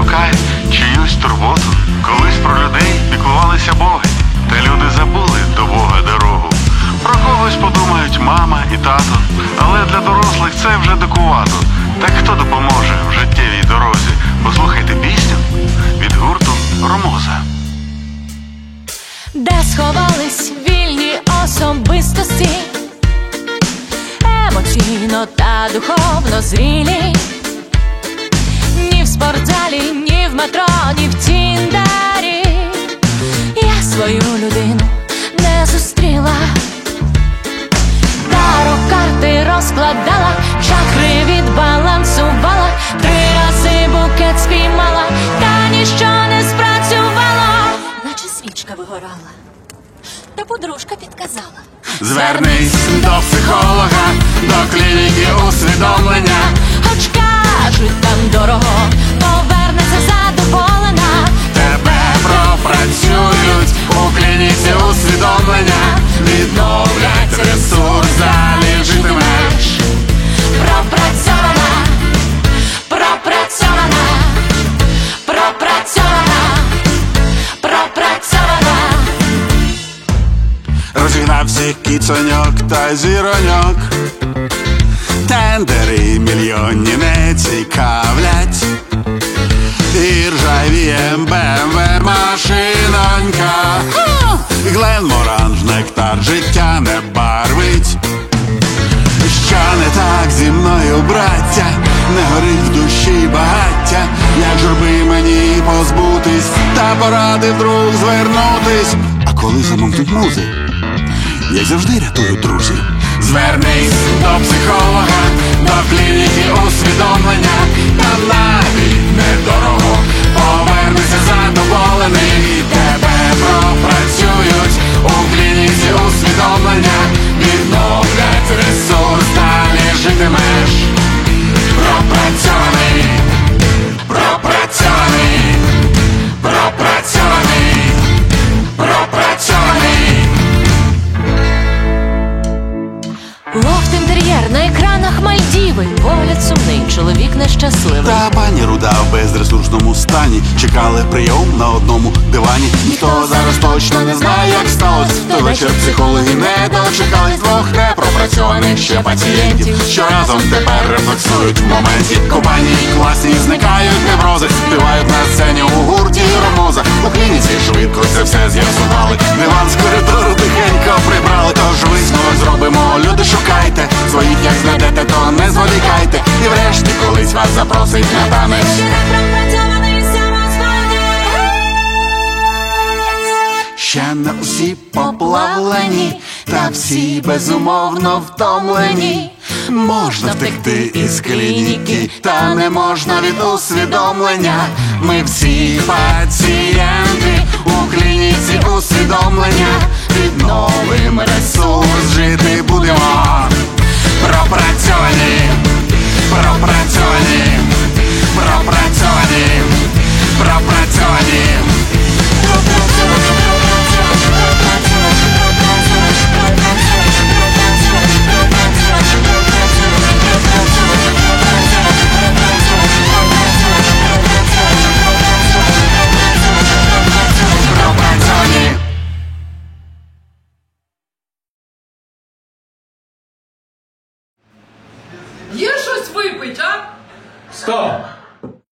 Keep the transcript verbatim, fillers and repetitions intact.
шукає чиюсь турботу. Колись про людей піклувалися боги, та люди забули до Бога дорогу. Про когось подумають мама і тато, але для дорослих це вже дикувато. Так хто допоможе в життєвій дорозі? Послухайте пісню від гурту «Ромоза». Де сховались вільні особистості, емоційно та духовно зрілі? Ні в спортзалі, ні в метро, ні в тіндері я свою людину не зустріла. Таро-карти розкладала, чакри відбалансувала, три рази букет спіймала, та ніщо не спрацювало, наче свічка вигорала, та подружка підказала: звернись до психолога, до клініки усвідомлення. Хоч кажуть, там дорого, повернеться задоволена. Тебе пропрацюють у клініці усвідомлення. Відновлять ресурс, далі житимеш. Пропрацьована, пропрацьована, пропрацьована, пропрацьована. Розігнав всіх кіцоньок та зіроньок. Тендери мільйонні не цікавлять. І ржавіє бе ем ве машинонька. Гленморанж, нектар життя не барвить. Що не так зі мною, браття? Не горить в душі багаття. Як журби мені позбутись, та поради вдруг звернутись. А коли замовкнуть музи, як завжди рятують друзі. Звернись до психолога, до клініки усвідомлення. Там навіть недорого, повернися задоволений. Тебе пропрацюють у клініці усвідомлення. Відновлять ресурс, далі житимеш. Пропрацьований, пропрацьований, пропрацьований, пропрацьований. Лофт інтер'єр, на екранах Мальдіви, погляд сумний, чоловік нещасливий. Та пані руда в безресурсному стані чекали прийом на одному дивані. Ніхто зараз точно не знає, як сталося. Той вечір психологи не дочекались двох непропрацьованих ще пацієнтів, що разом тепер рефлексують в моменті. Компанії класні, зникають неврози, співають на сцені у гурті «Ромоза». У клініці швидко це все з'ясували. Диван з коридору тихенько прибрали. Тож висновок зробимо, люди, шукайте своїх, як знайдете, то не зволікайте. І врешті колись вас запросить на танець. Ще не усі поплавлені, та всі безумовно втомлені. Можна втекти із клініки, та не можна від усвідомлення. Ми всі пацієнти у клініці усвідомлення. Відновимо ресурс, жити будемо. Пропрацьовані, пропрацьовані, пропрацьовані, пропрацьовані. Є щось випить, а? Стоп!